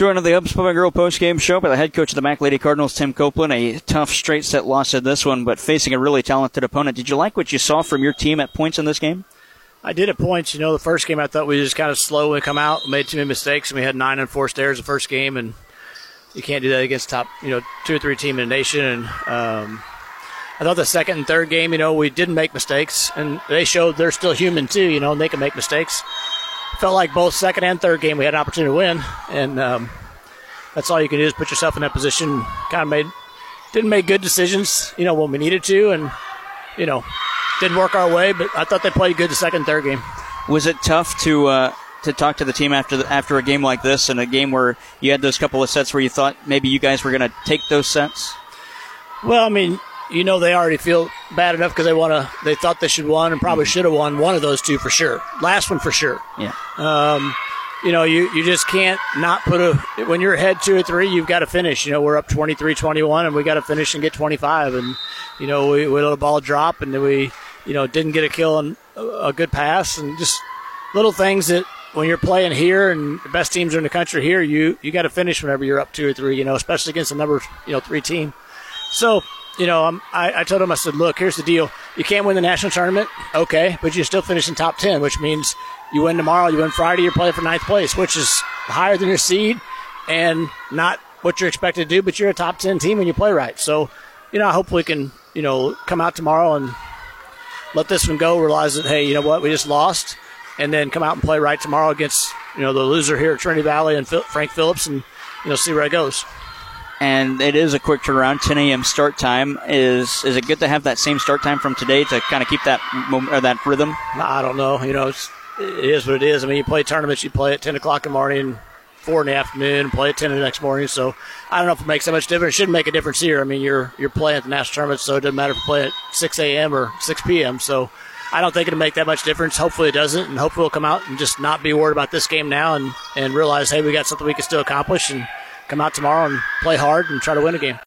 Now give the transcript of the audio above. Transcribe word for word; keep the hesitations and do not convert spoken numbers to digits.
Joining on the Hubs Pub and Grill post-game show by the head coach of the Mac Lady Cardinals, Tim Copeland. A tough straight-set loss in this one, but facing a really talented opponent. Did you like what you saw from your team at points in this game? I did at points. You know, the first game I thought we just kind of slow and come out, made too many mistakes, and we had nine unforced errors the first game, and you can't do that against top, you know, two or three team in the nation. And um, I thought the second and third game, you know, we didn't make mistakes, and they showed they're still human too, you know, and they can make mistakes. Felt like both second and third game we had an opportunity to win, and um, that's all you can do is put yourself in that position. Kind of made, didn't make good decisions, you know, when we needed to, and, you know, didn't work our way, but I thought they played good the second and third game. Was it tough to uh, to talk to the team after the, after a game like this, and a game where you had those couple of sets where you thought maybe you guys were going to take those sets? Well, I mean, you know, they already feel bad enough because they want to. They thought they should won and probably should have won one of those two for sure. Last one for sure. Yeah. Um, you know, you, you just can't not put a – when you're ahead two or three, you've got to finish. You know, we're up twenty-three twenty-one, and we got to finish and get twenty-five. And, you know, we, we let a ball drop, and then we, you know, didn't get a kill on a, a good pass. And just little things that when you're playing here and the best teams are in the country here, you, you got to finish whenever you're up two or three, you know, especially against a number, you know, three team. So – You know, um, I, I told him, I said, look, here's the deal. You can't win the national tournament, okay, but you still finish in top ten, which means you win tomorrow, you win Friday, you're playing for ninth place, which is higher than your seed and not what you're expected to do, but you're a top ten team and you play right. So, you know, I hope we can, you know, come out tomorrow and let this one go, realize that, hey, you know what, we just lost, and then come out and play right tomorrow against, you know, the loser here at Trinity Valley and Phil- Frank Phillips and, you know, see where it goes. And it is a quick turnaround, ten a.m. start time. Is is it good to have that same start time from today to kind of keep that or that rhythm? I don't know. You know, it's, it is what it is. I mean, you play tournaments, you play at ten o'clock in the morning, four in the afternoon, play at ten the next morning. So I don't know if it makes that much difference. It shouldn't make a difference here. I mean, you're you're playing at the national tournament, so it doesn't matter if you play at six a.m. or six p.m. So I don't think it'll make that much difference. Hopefully it doesn't, and hopefully we'll come out and just not be worried about this game now and, and realize, hey, we got something we can still accomplish and come out tomorrow and play hard and try to win a game.